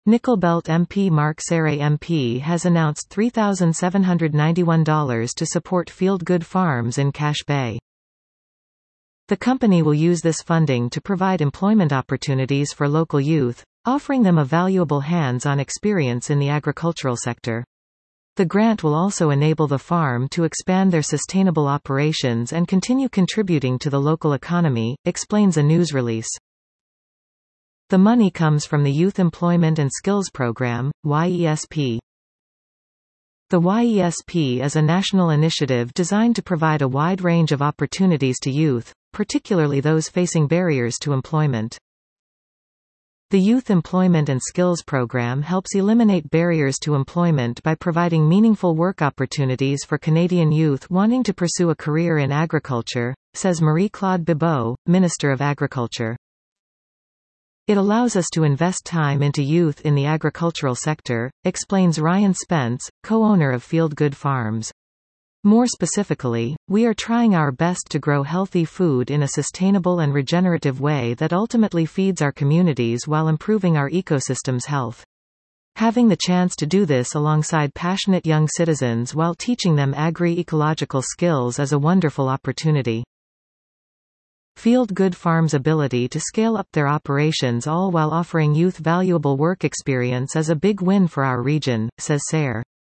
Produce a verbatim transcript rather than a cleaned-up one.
Nickel Belt M P Mark Serre M P has announced three thousand seven hundred ninety-one dollars to support Field Good Farms in Cache Bay. The company will use this funding to provide employment opportunities for local youth, offering them a valuable hands-on experience in the agricultural sector. The grant will also enable the farm to expand their sustainable operations and continue contributing to the local economy, explains a news release. The money comes from the Youth Employment and Skills Program, Y E S P. The Y E S P is a national initiative designed to provide a wide range of opportunities to youth, particularly those facing barriers to employment. The Youth Employment and Skills Program helps eliminate barriers to employment by providing meaningful work opportunities for Canadian youth wanting to pursue a career in agriculture, says Marie-Claude Bibeau, Minister of Agriculture. It allows us to invest time into youth in the agricultural sector, explains Ryan Spence, co-owner of Field Good Farms. More specifically, we are trying our best to grow healthy food in a sustainable and regenerative way that ultimately feeds our communities while improving our ecosystem's health. Having the chance to do this alongside passionate young citizens while teaching them agri-ecological skills is a wonderful opportunity. Field Good Farms' ability to scale up their operations all while offering youth valuable work experience is a big win for our region, says Serre.